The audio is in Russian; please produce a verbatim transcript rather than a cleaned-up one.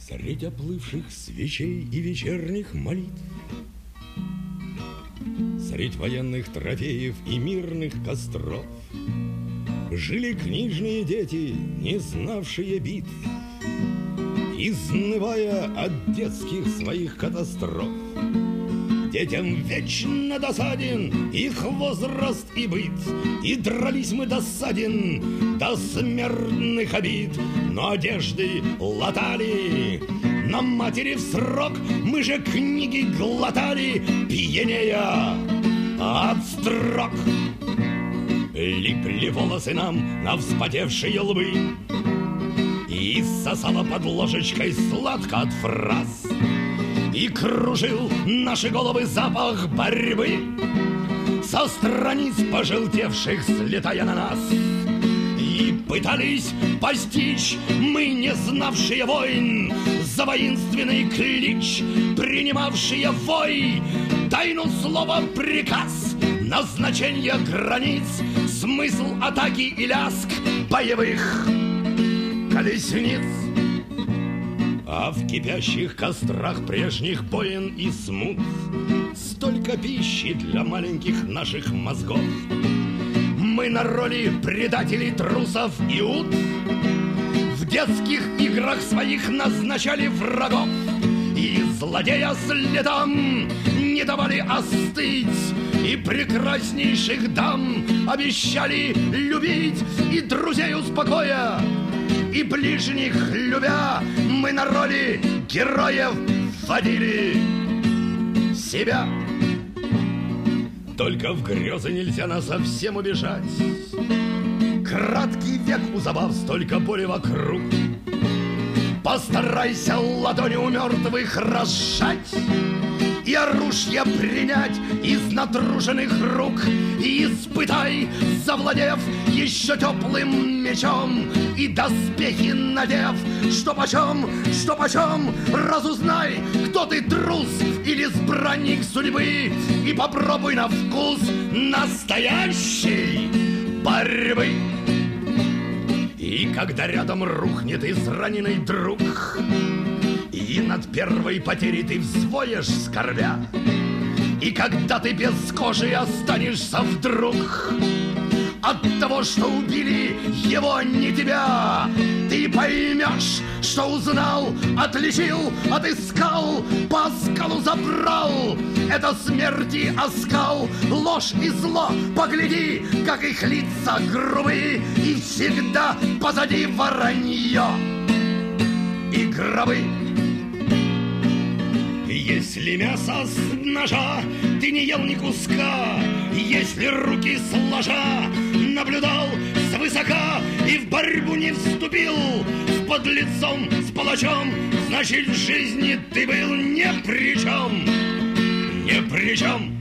Средь оплывших свечей и вечерних молитв, средь военных трофеев и мирных костров жили книжные дети, не знавшие битв, изнывая от детских своих катастроф. Детям вечно досаден их возраст и быт, и дрались мы досаден до смертных обид, но одежды латали на матери в срок, мы же книги глотали, пьянея от строк. Липли волосы нам на вспотевшие лбы, и сосала под ложечкой сладко от фраз, и кружил наши головы запах борьбы со страниц пожелтевших, слетая на нас. И пытались постичь мы, не знавшие войн, за воинственный клич принимавшие вой тайну слова приказ, назначение границ, смысл атаки и лязг боевых колесниц. А в кипящих кострах прежних боен и смут столько пищи для маленьких наших мозгов. Мы на роли предателей, трусов и ут в детских играх своих назначали врагов, и злодея следам не давали остыть, и прекраснейших дам обещали любить, и друзей успокоя, и ближних любя, мы на роли героев вводили себя. Только в грезы нельзя насовсем убежать. Краткий век у забав, столько боли вокруг. Постарайся ладони у мертвых разжать и оружие принять из натруженных рук, и испытай, завладев еще теплым мечом, и доспехи надев, что почем, что почем, разузнай, кто ты, трус или избранник судьбы, и попробуй на вкус настоящей борьбы. И когда рядом рухнет израненный друг, и над первой потерей ты взвоешь скорбя, и когда ты без кожи останешься вдруг от того, что убили его, не тебя, ты поймешь, что узнал, отличил, отыскал, по оскалу забрал. Это смерти оскал, ложь и зло. Погляди, как их лица грубые, и всегда позади воронье и гробы. Если мясо с ножа ты не ел ни куска, если руки сложа наблюдал свысока и в борьбу не вступил с подлецом, с палачом, значит, в жизни ты был ни при чем, ни при чем.